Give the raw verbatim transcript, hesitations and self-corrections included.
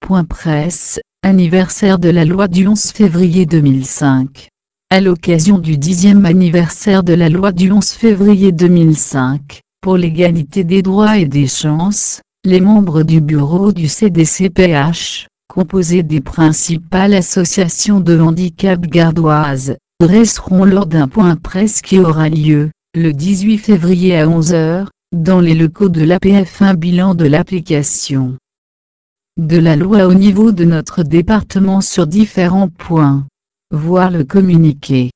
Point presse, anniversaire de la loi du onze février deux mille cinq. À l'occasion du dixième anniversaire de la loi du onze février deux mille cinq, pour l'égalité des droits et des chances, les membres du bureau du C D C P H, composé des principales associations de handicap gardoises, dresseront lors d'un point presse qui aura lieu, le dix-huit février à onze heures, dans les locaux de l'A P F un bilan de l'application de la loi au niveau de notre département sur différents points. Voir le communiqué.